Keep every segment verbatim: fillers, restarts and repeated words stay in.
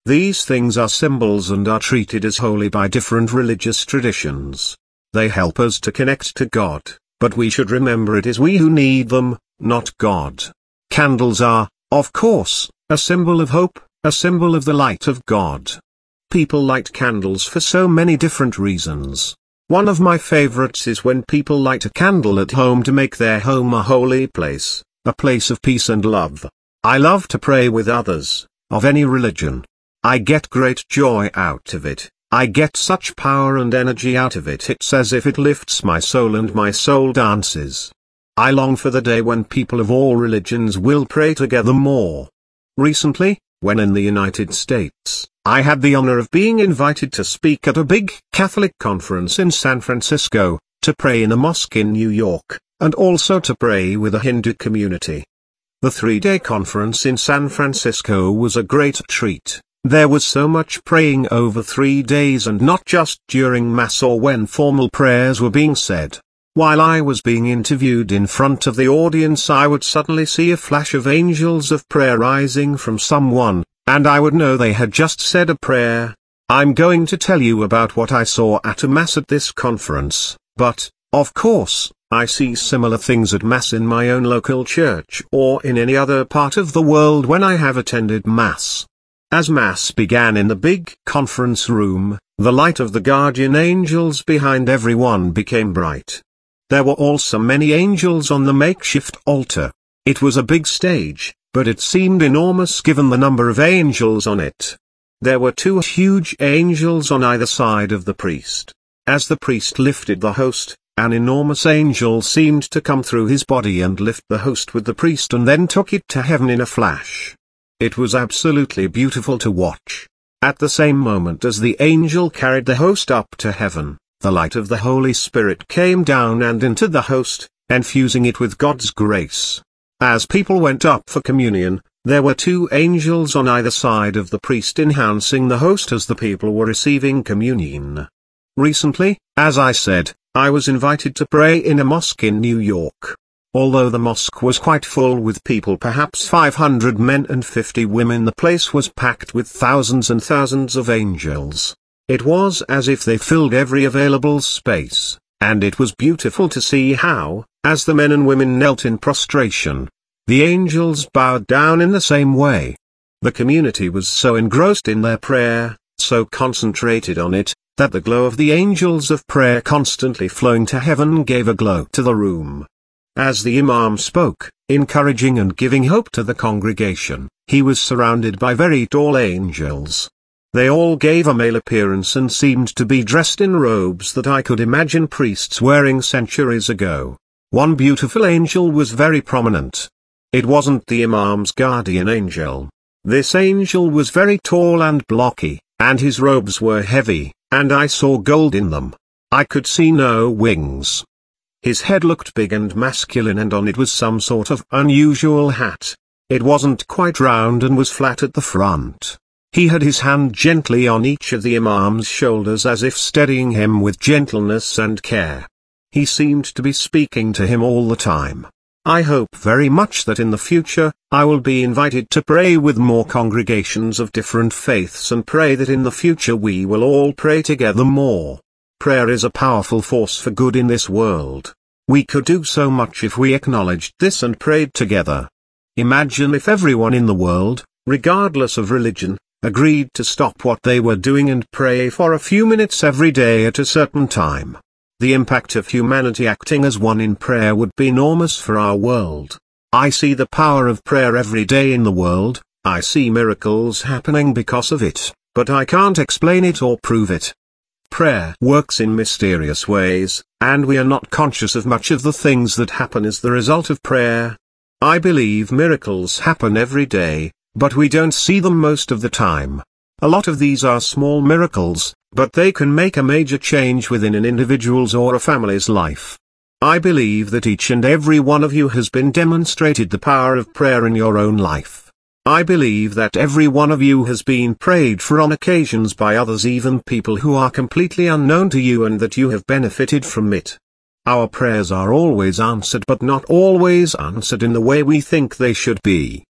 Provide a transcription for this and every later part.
These things are symbols and are treated as holy by different religious traditions. They help us to connect to God, but we should remember it is we who need them, not God. Candles are, of course, a symbol of hope, a symbol of the light of God. People light candles for so many different reasons. One of my favorites is when people light a candle at home to make their home a holy place, a place of peace and love. I love to pray with others, of any religion. I get great joy out of it. I get such power and energy out of it. It's as if it lifts my soul and my soul dances. I long for the day when people of all religions will pray together more. Recently, when in the United States, I had the honor of being invited to speak at a big Catholic conference in San Francisco, to pray in a mosque in New York, and also to pray with a Hindu community. The three-day conference in San Francisco was a great treat. There was so much praying over three days and not just during Mass or when formal prayers were being said. While I was being interviewed in front of the audience, I would suddenly see a flash of angels of prayer rising from someone, and I would know they had just said a prayer. I'm going to tell you about what I saw at a Mass at this conference, but, of course, I see similar things at Mass in my own local church or in any other part of the world when I have attended Mass. As Mass began in the big conference room, the light of the guardian angels behind everyone became bright. There were also many angels on the makeshift altar. It was a big stage, but it seemed enormous given the number of angels on it. There were two huge angels on either side of the priest. As the priest lifted the host, an enormous angel seemed to come through his body and lift the host with the priest and then took it to heaven in a flash. It was absolutely beautiful to watch. At the same moment as the angel carried the host up to heaven, the light of the Holy Spirit came down and into the host, infusing it with God's grace. As people went up for communion, there were two angels on either side of the priest enhancing the host as the people were receiving communion. Recently, as I said, I was invited to pray in a mosque in New York. Although the mosque was quite full with people, perhaps five hundred men and fifty women, the place was packed with thousands and thousands of angels. It was as if they filled every available space, and it was beautiful to see how, as the men and women knelt in prostration, the angels bowed down in the same way. The community was so engrossed in their prayer, so concentrated on it, that the glow of the angels of prayer constantly flowing to heaven gave a glow to the room. As the Imam spoke, encouraging and giving hope to the congregation, he was surrounded by very tall angels. They all gave a male appearance and seemed to be dressed in robes that I could imagine priests wearing centuries ago. One beautiful angel was very prominent. It wasn't the Imam's guardian angel. This angel was very tall and blocky, and his robes were heavy, and I saw gold in them. I could see no wings. His head looked big and masculine, and on it was some sort of unusual hat. It wasn't quite round and was flat at the front. He had his hand gently on each of the Imam's shoulders as if steadying him with gentleness and care. He seemed to be speaking to him all the time. I hope very much that in the future, I will be invited to pray with more congregations of different faiths, and pray that in the future we will all pray together more. Prayer is a powerful force for good in this world. We could do so much if we acknowledged this and prayed together. Imagine if everyone in the world, regardless of religion, agreed to stop what they were doing and pray for a few minutes every day at a certain time. The impact of humanity acting as one in prayer would be enormous for our world. I see the power of prayer every day in the world. I see miracles happening because of it, but I can't explain it or prove it. Prayer works in mysterious ways, and we are not conscious of much of the things that happen as the result of prayer. I believe miracles happen every day, but we don't see them most of the time. A lot of these are small miracles, but they can make a major change within an individual's or a family's life. I believe that each and every one of you has been demonstrated the power of prayer in your own life. I believe that every one of you has been prayed for on occasions by others, even people who are completely unknown to you, and that you have benefited from it. Our prayers are always answered, but not always answered in the way we think they should be.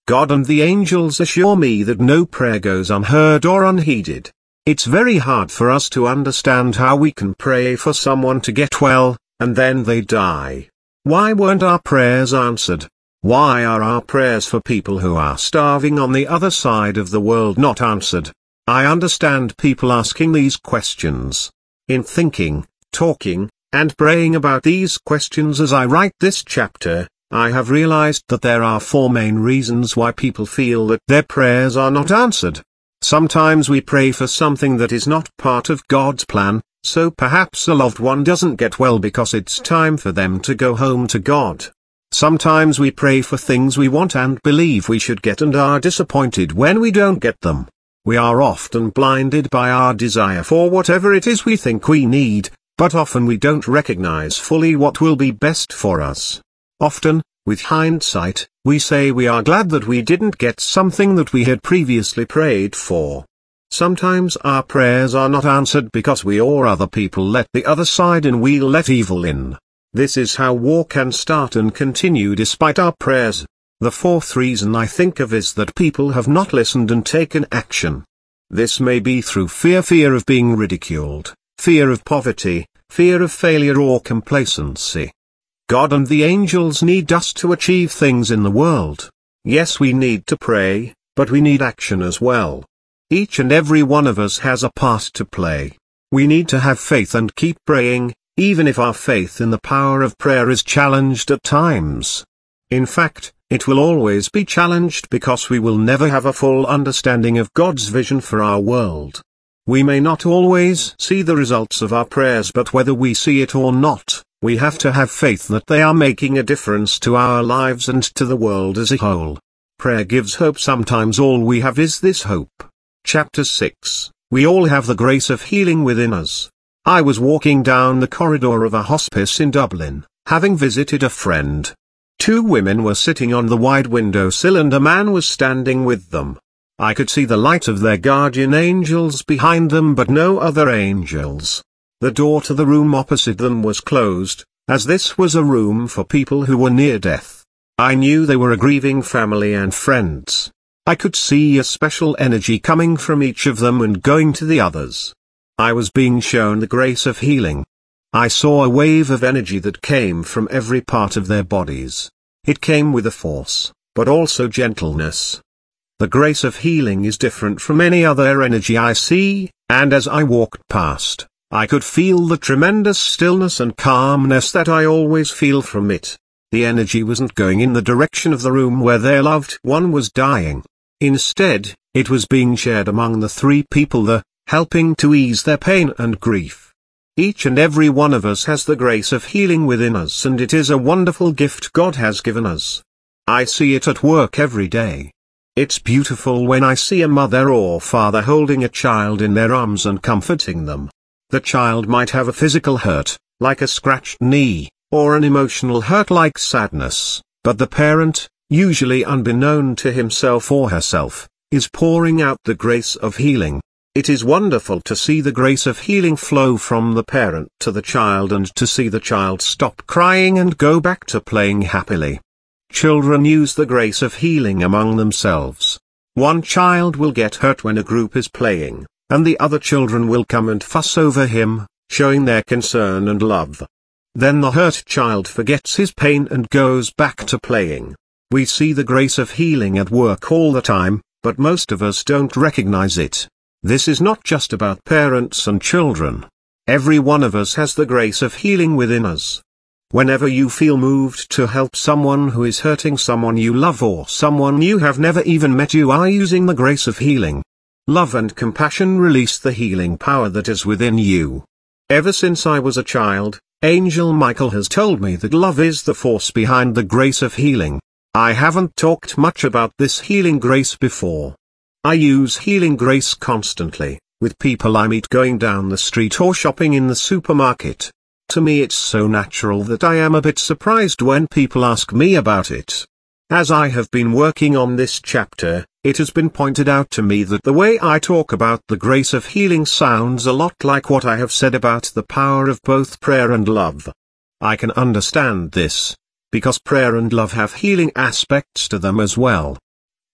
God and the angels assure me that no prayer goes unheard or unheeded. It's very hard for us to understand how we can pray for someone to get well, and then they die. Why weren't our prayers answered? Why are our prayers for people who are starving on the other side of the world not answered? I understand people asking these questions. In thinking, talking, and praying about these questions as I write this chapter, I have realized that there are four main reasons why people feel that their prayers are not answered. Sometimes we pray for something that is not part of God's plan, so perhaps a loved one doesn't get well because it's time for them to go home to God. Sometimes we pray for things we want and believe we should get and are disappointed when we don't get them. We are often blinded by our desire for whatever it is we think we need, but often we don't recognize fully what will be best for us. Often, with hindsight, we say we are glad that we didn't get something that we had previously prayed for. Sometimes our prayers are not answered because we or other people let the other side in, we let evil in. This is how war can start and continue despite our prayers. The fourth reason I think of is that people have not listened and taken action. This may be through fear fear of being ridiculed, fear of poverty, fear of failure or complacency. God and the angels need us to achieve things in the world. Yes, we need to pray, but we need action as well. Each and every one of us has a part to play. We need to have faith and keep praying, even if our faith in the power of prayer is challenged at times. In fact, it will always be challenged because we will never have a full understanding of God's vision for our world. We may not always see the results of our prayers, but whether we see it or not, we have to have faith that they are making a difference to our lives and to the world as a whole. Prayer gives hope. Sometimes all we have is this hope. Chapter six. We all have the grace of healing within us. I was walking down the corridor of a hospice in Dublin, having visited a friend. Two women were sitting on the wide windowsill and a man was standing with them. I could see the light of their guardian angels behind them but no other angels. The door to the room opposite them was closed, as this was a room for people who were near death. I knew they were a grieving family and friends. I could see a special energy coming from each of them and going to the others. I was being shown the grace of healing. I saw a wave of energy that came from every part of their bodies. It came with a force, but also gentleness. The grace of healing is different from any other energy I see, and as I walked past, I could feel the tremendous stillness and calmness that I always feel from it. The energy wasn't going in the direction of the room where their loved one was dying. Instead, it was being shared among the three people there, helping to ease their pain and grief. Each and every one of us has the grace of healing within us, and it is a wonderful gift God has given us. I see it at work every day. It's beautiful when I see a mother or father holding a child in their arms and comforting them. The child might have a physical hurt, like a scratched knee, or an emotional hurt like sadness, but the parent, usually unbeknown to himself or herself, is pouring out the grace of healing. It is wonderful to see the grace of healing flow from the parent to the child and to see the child stop crying and go back to playing happily. Children use the grace of healing among themselves. One child will get hurt when a group is playing, and the other children will come and fuss over him, showing their concern and love. Then the hurt child forgets his pain and goes back to playing. We see the grace of healing at work all the time, but most of us don't recognize it. This is not just about parents and children. Every one of us has the grace of healing within us. Whenever you feel moved to help someone who is hurting, someone you love or someone you have never even met, you are using the grace of healing. Love and compassion release the healing power that is within you. Ever since I was a child, Angel Michael has told me that love is the force behind the grace of healing. I haven't talked much about this healing grace before. I use healing grace constantly, with people I meet going down the street or shopping in the supermarket. To me it's so natural that I am a bit surprised when people ask me about it. As I have been working on this chapter, it has been pointed out to me that the way I talk about the grace of healing sounds a lot like what I have said about the power of both prayer and love. I can understand this, because prayer and love have healing aspects to them as well.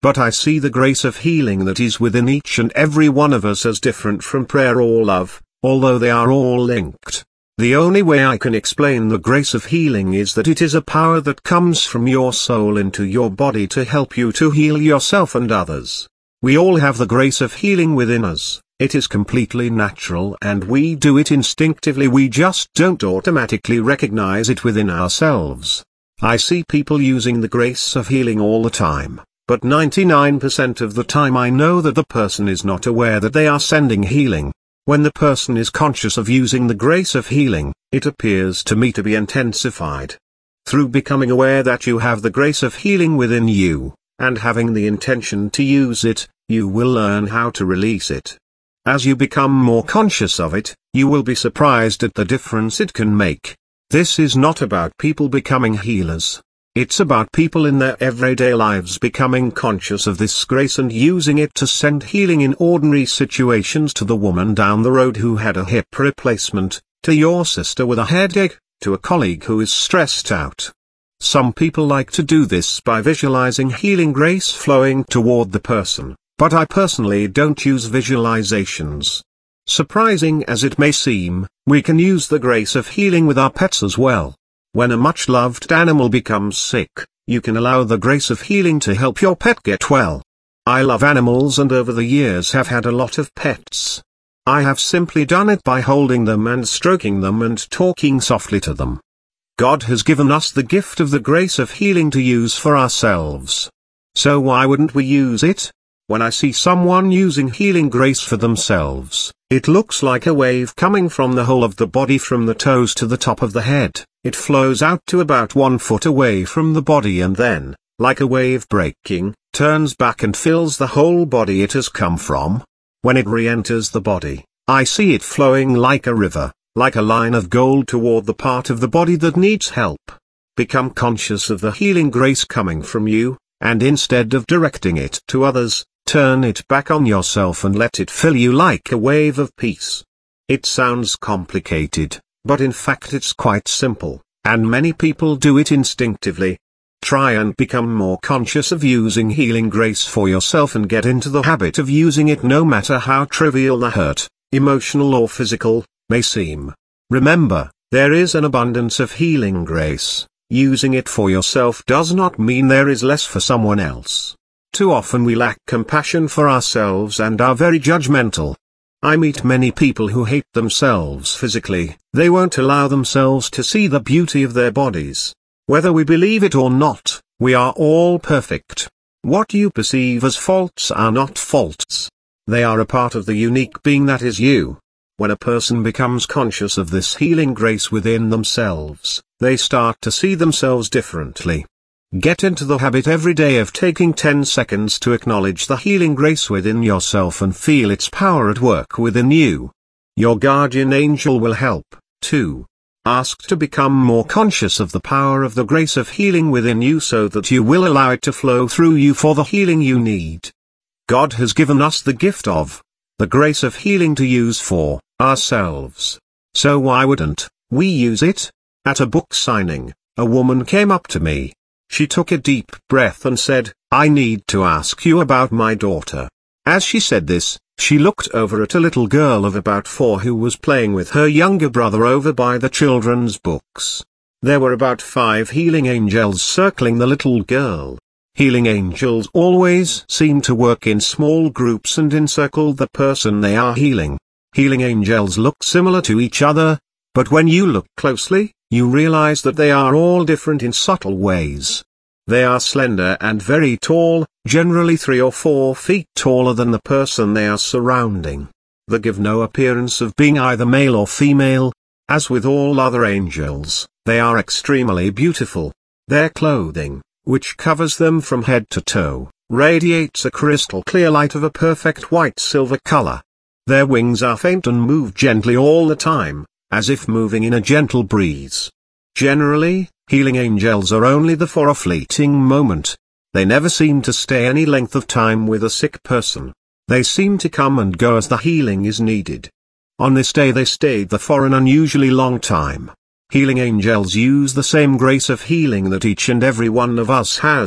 But I see the grace of healing that is within each and every one of us as different from prayer or love, although they are all linked. The only way I can explain the grace of healing is that it is a power that comes from your soul into your body to help you to heal yourself and others. We all have the grace of healing within us. It is completely natural and we do it instinctively, we just don't automatically recognize it within ourselves. I see people using the grace of healing all the time, but ninety-nine percent of the time I know that the person is not aware that they are sending healing. When the person is conscious of using the grace of healing, it appears to me to be intensified. Through becoming aware that you have the grace of healing within you, and having the intention to use it, you will learn how to release it. As you become more conscious of it, you will be surprised at the difference it can make. This is not about people becoming healers. It's about people in their everyday lives becoming conscious of this grace and using it to send healing in ordinary situations, to the woman down the road who had a hip replacement, to your sister with a headache, to a colleague who is stressed out. Some people like to do this by visualizing healing grace flowing toward the person, but I personally don't use visualizations. Surprising as it may seem, we can use the grace of healing with our pets as well. When a much-loved animal becomes sick, you can allow the grace of healing to help your pet get well. I love animals and over the years have had a lot of pets. I have simply done it by holding them and stroking them and talking softly to them. God has given us the gift of the grace of healing to use for ourselves. So why wouldn't we use it? When I see someone using healing grace for themselves, it looks like a wave coming from the whole of the body from the toes to the top of the head. It flows out to about one foot away from the body and then, like a wave breaking, turns back and fills the whole body it has come from. When it re-enters the body, I see it flowing like a river, like a line of gold toward the part of the body that needs help. Become conscious of the healing grace coming from you, and instead of directing it to others, turn it back on yourself and let it fill you like a wave of peace. It sounds complicated, but in fact it's quite simple, and many people do it instinctively. Try and become more conscious of using healing grace for yourself and get into the habit of using it, no matter how trivial the hurt, emotional or physical, may seem. Remember, there is an abundance of healing grace. Using it for yourself does not mean there is less for someone else. Too often we lack compassion for ourselves and are very judgmental. I meet many people who hate themselves physically. They won't allow themselves to see the beauty of their bodies. Whether we believe it or not, we are all perfect. What you perceive as faults are not faults. They are a part of the unique being that is you. When a person becomes conscious of this healing grace within themselves, they start to see themselves differently. Get into the habit every day of taking ten seconds to acknowledge the healing grace within yourself and feel its power at work within you. Your guardian angel will help, too. Ask to become more conscious of the power of the grace of healing within you so that you will allow it to flow through you for the healing you need. God has given us the gift of the grace of healing to use for ourselves. So why wouldn't we use it? At a book signing, a woman came up to me. She took a deep breath and said, "I need to ask you about my daughter." As she said this, she looked over at a little girl of about four who was playing with her younger brother over by the children's books. There were about five healing angels circling the little girl. Healing angels always seem to work in small groups and encircle the person they are healing. Healing angels look similar to each other, but when you look closely, you realize that they are all different in subtle ways. They are slender and very tall, generally three or four feet taller than the person they are surrounding. They give no appearance of being either male or female. As with all other angels, they are extremely beautiful. Their clothing, which covers them from head to toe, radiates a crystal clear light of a perfect white silver color. Their wings are faint and move gently all the time, as if moving in a gentle breeze. Generally, healing angels are only there for a fleeting moment. They never seem to stay any length of time with a sick person. They seem to come and go as the healing is needed. On this day they stayed there for an unusually long time. Healing angels use the same grace of healing that each and every one of us has,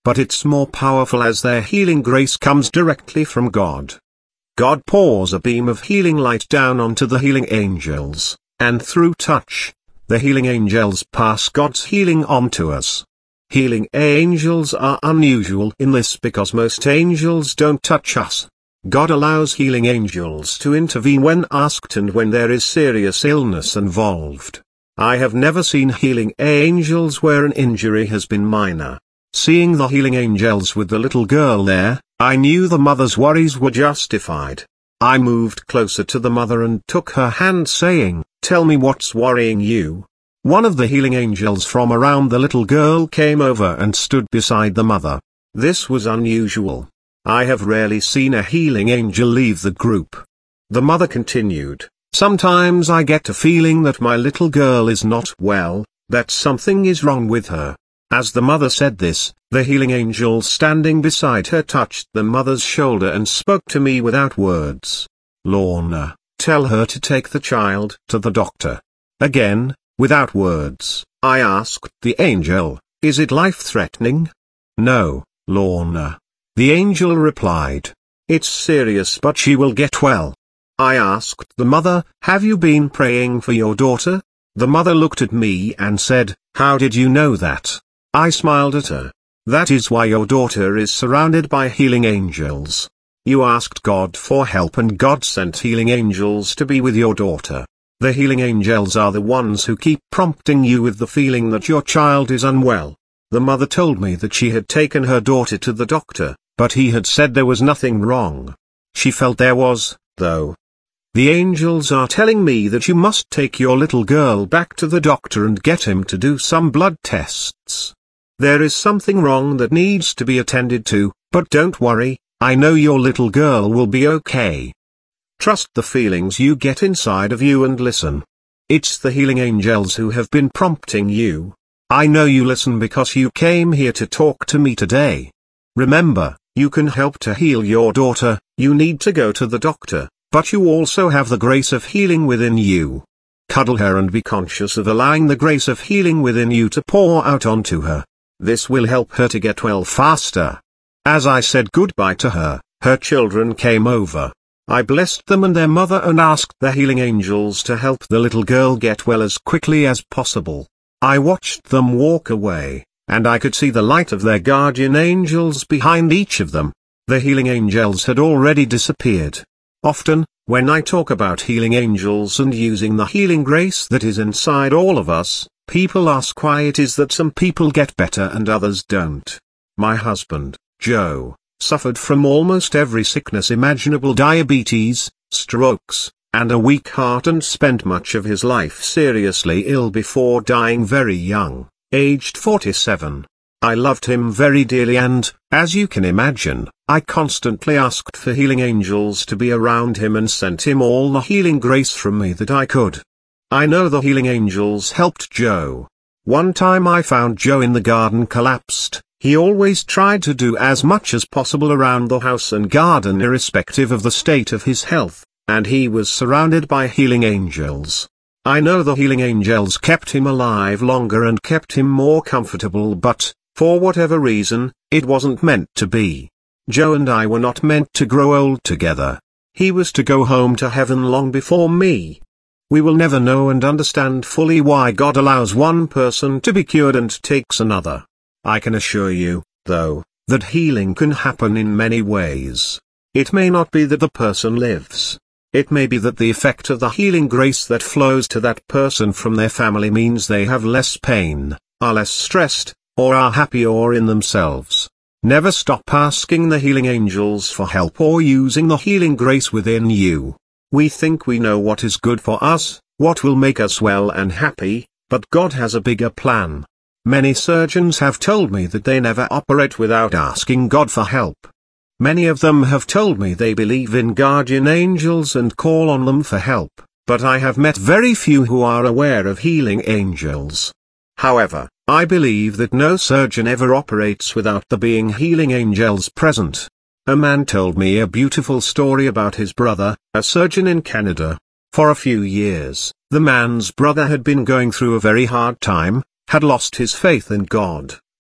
but it's more powerful as their healing grace comes directly from God. God pours a beam of healing light down onto the healing angels, and through touch, the healing angels pass God's healing on to us. Healing angels are unusual in this because most angels don't touch us. God allows healing angels to intervene when asked and when there is serious illness involved. I have never seen healing angels where an injury has been minor. Seeing the healing angels with the little girl there, I knew the mother's worries were justified. I moved closer to the mother and took her hand saying, "Tell me what's worrying you." One of the healing angels from around the little girl came over and stood beside the mother. This was unusual. I have rarely seen a healing angel leave the group. The mother continued, "Sometimes I get a feeling that my little girl is not well, that something is wrong with her." As the mother said this, the healing angel standing beside her touched the mother's shoulder and spoke to me without words. "Lorna, tell her to take the child to the doctor." Again, without words, I asked the angel, "Is it life-threatening?" "No, Lorna." The angel replied, "It's serious but she will get well." I asked the mother, "Have you been praying for your daughter?" The mother looked at me and said, "How did you know that?" I smiled at her. "That is why your daughter is surrounded by healing angels. You asked God for help and God sent healing angels to be with your daughter. The healing angels are the ones who keep prompting you with the feeling that your child is unwell." The mother told me that she had taken her daughter to the doctor, but he had said there was nothing wrong. She felt there was, though. "The angels are telling me that you must take your little girl back to the doctor and get him to do some blood tests. There is something wrong that needs to be attended to, but don't worry, I know your little girl will be okay. Trust the feelings you get inside of you and listen. It's the healing angels who have been prompting you. I know you listen because you came here to talk to me today. Remember, you can help to heal your daughter, you need to go to the doctor, but you also have the grace of healing within you. Cuddle her and be conscious of allowing the grace of healing within you to pour out onto her. This will help her to get well faster." As I said goodbye to her, her children came over. I blessed them and their mother and asked the healing angels to help the little girl get well as quickly as possible. I watched them walk away, and I could see the light of their guardian angels behind each of them. The healing angels had already disappeared. Often, when I talk about healing angels and using the healing grace that is inside all of us, people ask why it is that some people get better and others don't. My husband, Joe, suffered from almost every sickness imaginable: diabetes, strokes, and a weak heart, and spent much of his life seriously ill before dying very young, aged forty-seven. I loved him very dearly and, as you can imagine, I constantly asked for healing angels to be around him and sent him all the healing grace from me that I could. I know the healing angels helped Joe. One time I found Joe in the garden collapsed. He always tried to do as much as possible around the house and garden irrespective of the state of his health, and he was surrounded by healing angels. I know the healing angels kept him alive longer and kept him more comfortable, but, for whatever reason, it wasn't meant to be. Joe and I were not meant to grow old together. He was to go home to heaven long before me. We will never know and understand fully why God allows one person to be cured and takes another. I can assure you, though, that healing can happen in many ways. It may not be that the person lives. It may be that the effect of the healing grace that flows to that person from their family means they have less pain, are less stressed, or are happier in themselves. Never stop asking the healing angels for help or using the healing grace within you. We think we know what is good for us, what will make us well and happy, but God has a bigger plan. Many surgeons have told me that they never operate without asking God for help. Many of them have told me they believe in guardian angels and call on them for help, but I have met very few who are aware of healing angels. However, I believe that no surgeon ever operates without there being healing angels present. A man told me a beautiful story about his brother, a surgeon in Canada. For a few years, the man's brother had been going through a very hard time, had lost his faith in God,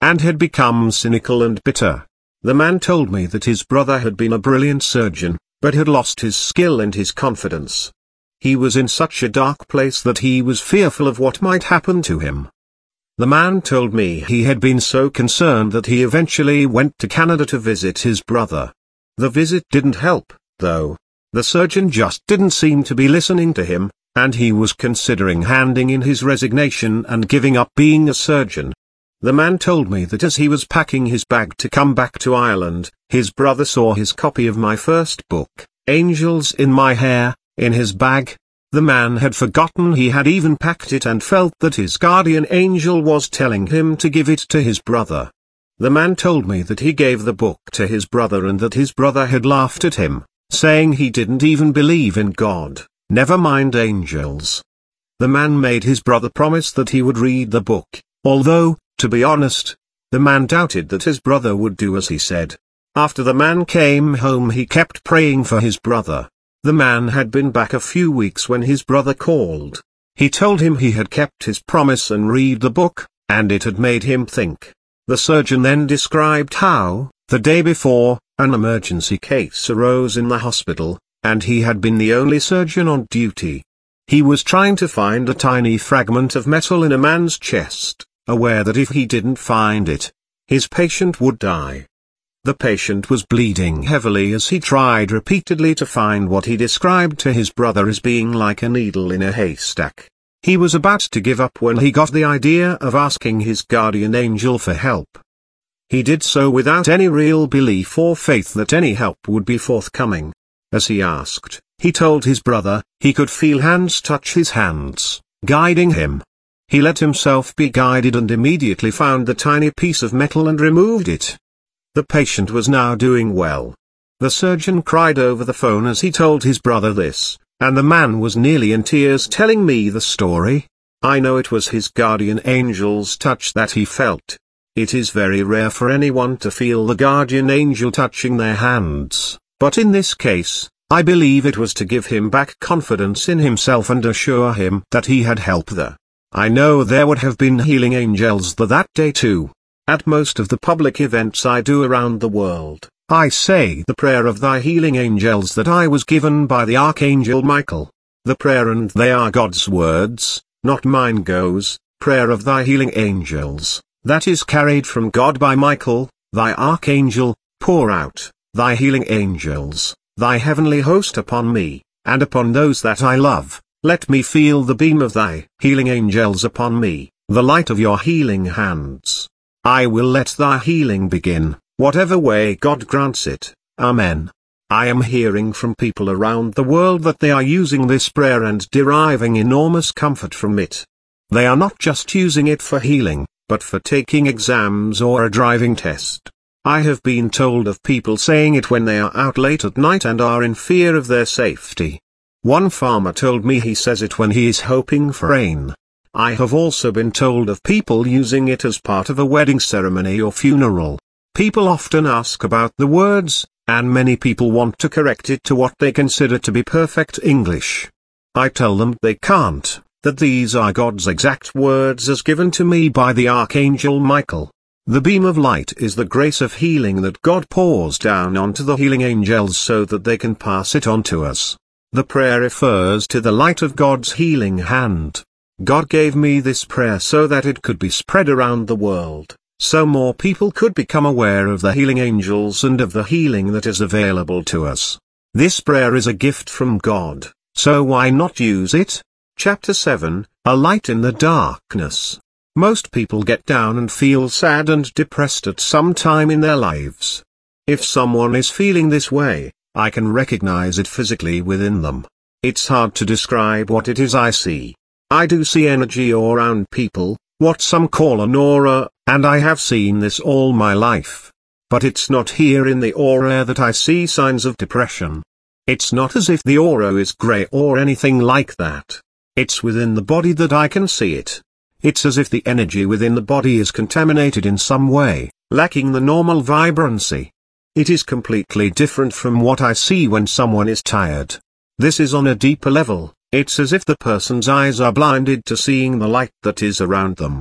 and had become cynical and bitter. The man told me that his brother had been a brilliant surgeon, but had lost his skill and his confidence. He was in such a dark place that he was fearful of what might happen to him. The man told me he had been so concerned that he eventually went to Canada to visit his brother. The visit didn't help, though. The surgeon just didn't seem to be listening to him, and he was considering handing in his resignation and giving up being a surgeon. The man told me that as he was packing his bag to come back to Ireland, his brother saw his copy of my first book, Angels in My Hair, in his bag. The man had forgotten he had even packed it and felt that his guardian angel was telling him to give it to his brother. The man told me that he gave the book to his brother and that his brother had laughed at him, saying he didn't even believe in God, never mind angels. The man made his brother promise that he would read the book, although, to be honest, the man doubted that his brother would do as he said. After the man came home he kept praying for his brother. The man had been back a few weeks when his brother called. He told him he had kept his promise and read the book, and it had made him think. The surgeon then described how, the day before, an emergency case arose in the hospital, and he had been the only surgeon on duty. He was trying to find a tiny fragment of metal in a man's chest, aware that if he didn't find it, his patient would die. The patient was bleeding heavily as he tried repeatedly to find what he described to his brother as being like a needle in a haystack. He was about to give up when he got the idea of asking his guardian angel for help. He did so without any real belief or faith that any help would be forthcoming. As he asked, he told his brother, he could feel hands touch his hands, guiding him. He let himself be guided and immediately found the tiny piece of metal and removed it. The patient was now doing well. The surgeon cried over the phone as he told his brother this, and the man was nearly in tears telling me the story. I know it was his guardian angel's touch that he felt. It is very rare for anyone to feel the guardian angel touching their hands, but in this case, I believe it was to give him back confidence in himself and assure him that he had help there. I know there would have been healing angels there that day too. At most of the public events I do around the world, I say the prayer of thy healing angels that I was given by the Archangel Michael. The prayer and they are God's words, not mine goes, prayer of thy healing angels, that is carried from God by Michael, thy Archangel, pour out, thy healing angels, thy heavenly host upon me, and upon those that I love. Let me feel the beam of thy healing angels upon me, the light of your healing hands. I will let thy healing begin, whatever way God grants it. Amen. I am hearing from people around the world that they are using this prayer and deriving enormous comfort from it. They are not just using it for healing, but for taking exams or a driving test. I have been told of people saying it when they are out late at night and are in fear of their safety. One farmer told me he says it when he is hoping for rain. I have also been told of people using it as part of a wedding ceremony or funeral. People often ask about the words, and many people want to correct it to what they consider to be perfect English. I tell them they can't, that these are God's exact words as given to me by the Archangel Michael. The beam of light is the grace of healing that God pours down onto the healing angels so that they can pass it on to us. The prayer refers to the light of God's healing hand. God gave me this prayer so that it could be spread around the world, so more people could become aware of the healing angels and of the healing that is available to us. This prayer is a gift from God, so why not use it? Chapter seven, A Light in the Darkness. Most people get down and feel sad and depressed at some time in their lives. If someone is feeling this way, I can recognize it physically within them. It's hard to describe what it is I see. I do see energy around people, what some call an aura, and I have seen this all my life. But it's not here in the aura that I see signs of depression. It's not as if the aura is grey or anything like that. It's within the body that I can see it. It's as if the energy within the body is contaminated in some way, lacking the normal vibrancy. It is completely different from what I see when someone is tired. This is on a deeper level. It's as if the person's eyes are blinded to seeing the light that is around them.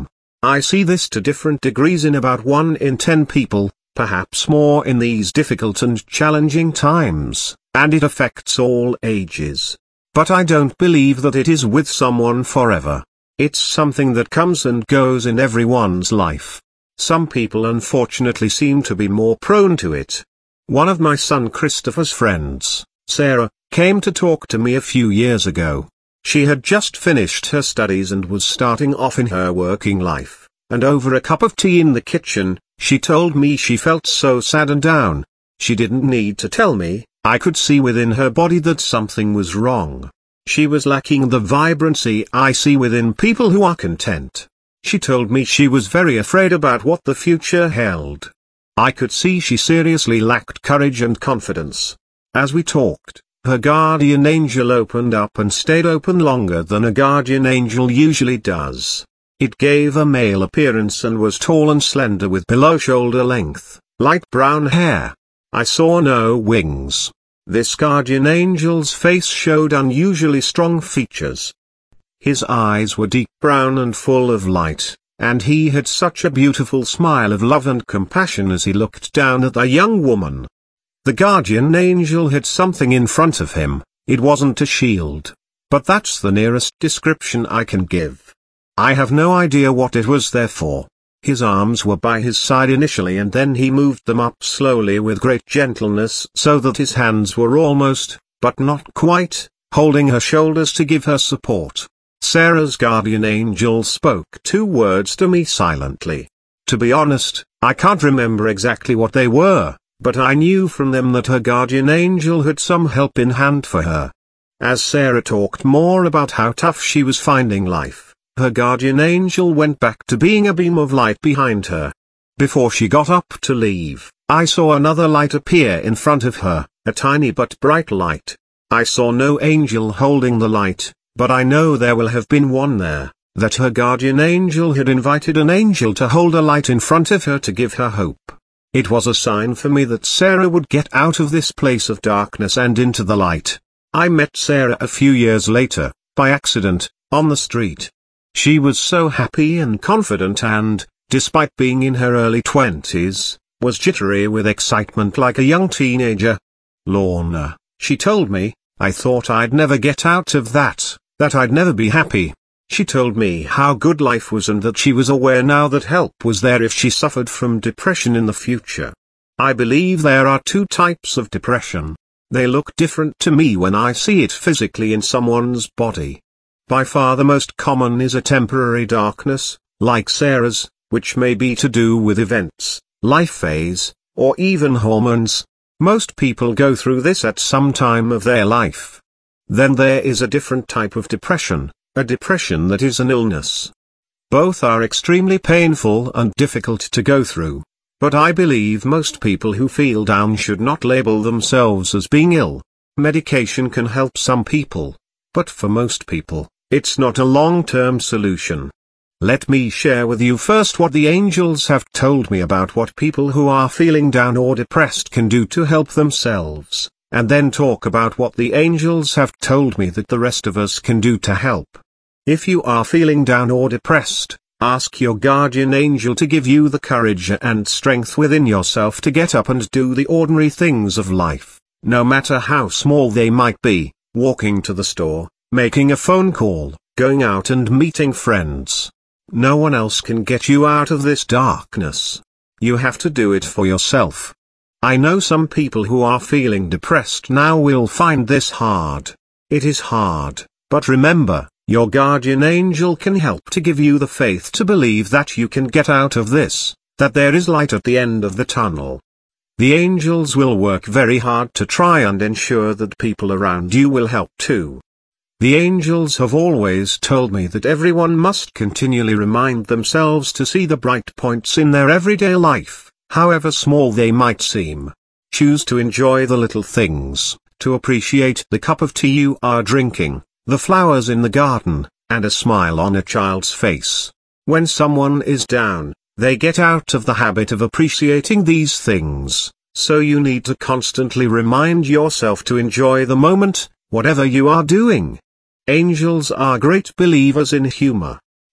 I see this to different degrees in about one in ten people, perhaps more in these difficult and challenging times, and it affects all ages. But I don't believe that it is with someone forever. It's something that comes and goes in everyone's life. Some people unfortunately seem to be more prone to it. One of my son Christopher's friends, Sarah, came to talk to me a few years ago. She had just finished her studies and was starting off in her working life, and over a cup of tea in the kitchen, she told me she felt so sad and down. She didn't need to tell me, I could see within her body that something was wrong. She was lacking the vibrancy I see within people who are content. She told me she was very afraid about what the future held. I could see she seriously lacked courage and confidence. As we talked, her guardian angel opened up and stayed open longer than a guardian angel usually does. It gave a male appearance and was tall and slender with below shoulder length, light brown hair. I saw no wings. This guardian angel's face showed unusually strong features. His eyes were deep brown and full of light, and he had such a beautiful smile of love and compassion as he looked down at the young woman. The guardian angel had something in front of him. It wasn't a shield, but that's the nearest description I can give. I have no idea what it was there for. His arms were by his side initially and then he moved them up slowly with great gentleness so that his hands were almost, but not quite, holding her shoulders to give her support. Sarah's guardian angel spoke two words to me silently. To be honest, I can't remember exactly what they were, but I knew from them that her guardian angel had some help in hand for her. As Sarah talked more about how tough she was finding life, her guardian angel went back to being a beam of light behind her. Before she got up to leave, I saw another light appear in front of her, a tiny but bright light. I saw no angel holding the light, but I know there will have been one there, that her guardian angel had invited an angel to hold a light in front of her to give her hope. It was a sign for me that Sarah would get out of this place of darkness and into the light. I met Sarah a few years later, by accident, on the street. She was so happy and confident and, despite being in her early twenties, was jittery with excitement like a young teenager. "Lorna," she told me, "I thought I'd never get out of that, that I'd never be happy." She told me how good life was and that she was aware now that help was there if she suffered from depression in the future. I believe there are two types of depression. They look different to me when I see it physically in someone's body. By far the most common is a temporary darkness, like Sarah's, which may be to do with events, life phase, or even hormones. Most people go through this at some time of their life. Then there is a different type of depression, a depression that is an illness. Both are extremely painful and difficult to go through, but I believe most people who feel down should not label themselves as being ill. Medication can help some people, but for most people, it's not a long-term solution. Let me share with you first what the angels have told me about what people who are feeling down or depressed can do to help themselves, and then talk about what the angels have told me that the rest of us can do to help. If you are feeling down or depressed, ask your guardian angel to give you the courage and strength within yourself to get up and do the ordinary things of life, no matter how small they might be, walking to the store, making a phone call, going out and meeting friends. No one else can get you out of this darkness. You have to do it for yourself. I know some people who are feeling depressed now will find this hard. It is hard, but remember, your guardian angel can help to give you the faith to believe that you can get out of this, that there is light at the end of the tunnel. The angels will work very hard to try and ensure that people around you will help too. The angels have always told me that everyone must continually remind themselves to see the bright points in their everyday life, however small they might seem. Choose to enjoy the little things, to appreciate the cup of tea you are drinking, the flowers in the garden, and a smile on a child's face. When someone is down, they get out of the habit of appreciating these things, so you need to constantly remind yourself to enjoy the moment, whatever you are doing. Angels are great believers in humor.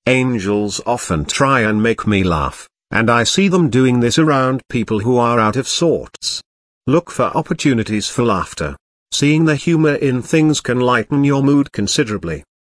Angels often try and make me laugh, and I see them doing this around people who are out of sorts. Look for opportunities for laughter. Seeing the humor in things can lighten your mood considerably.